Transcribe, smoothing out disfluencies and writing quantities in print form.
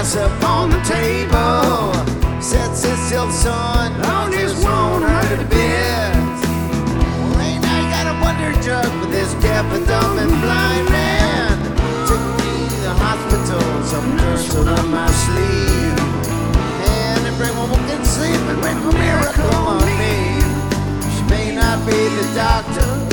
glass upon the table. Said, sit still, son, I just won't hurt a bit. Well, ain't I got a wonder drug for this deaf and dumb and blind man? Took me to the hospital, some tussle on my sleeve. And they bring one walk in sleep and bring a miracle on me. She may not be the doctor,